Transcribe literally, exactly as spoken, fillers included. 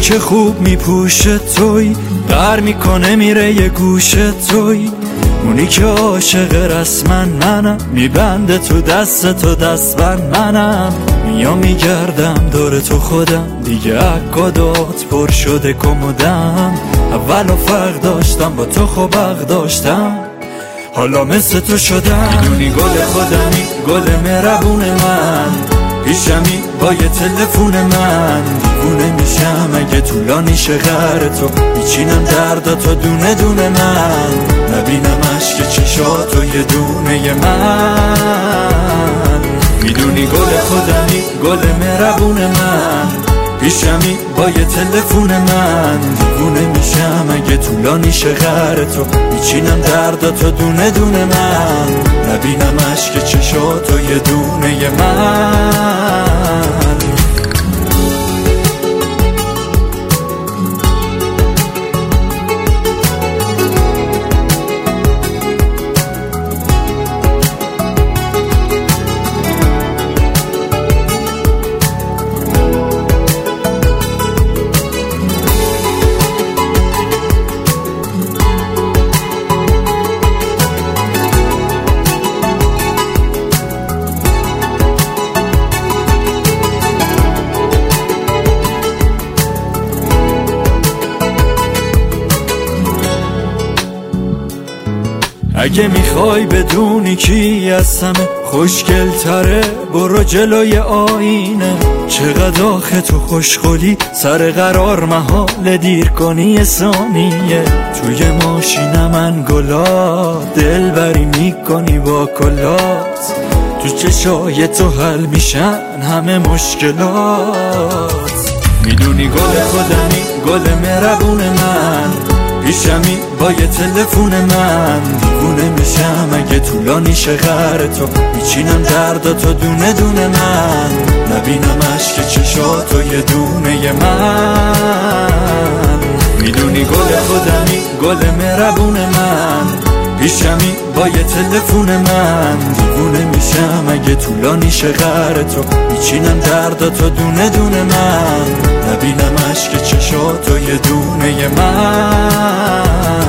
که خوب میپوشه توی، غر میکنه میره یه گوشه توی، اونی که عاشق رسما منم، میبنده تو دست تو دست بر منم، میا میگردم دور تو خودم، دیگه عقادات پر شده کمودم، اولو فرق داشتم با تو خوب حق داشتم، حالا مثل تو شدم. میدونی گل خودمی، گل مهربون من، پیشمی با یه تلفون من، دیوونه میشم اگه طولانی شه غر تو، میچینم درداتو دونه دونه من، نبینم عشق چشاتو یه دونه من. میدونی گل خودمی، گل مهربون من، پیشمی با یه تلفون من، دیوونه میشم اگه طولانی شه غر تو، میچینم درداتو دونه دونه من، نبینم عشق چشاتو یه دونه من. اگه میخوای بدونی کی از همه خوشگل تره، برو جلوی آینه، چقدر آخه تو خوشخولی، سر قرار محال دیر کنی ثانیه، توی ماشین من گلا، دل بری میکنی با کلات، تو چشای تو حل میشن همه مشکلات. میدونی گل خودمی، گل مهربون من، پیشمی با یه تلفون من، دیوونه میشم اگه طولانی شه غر تو، میچینم درداتو دونه دونه من، نبینم عشق چشاتو یه دونه من. میدونی گل خودمی، گل مهربون من، پیشمی با یه تلفون من، دیوونه میشم اگه طولانی شه غر تو، میچینم درداتو دونه دونه من، نبینم عشق چشاتو یه دونه من.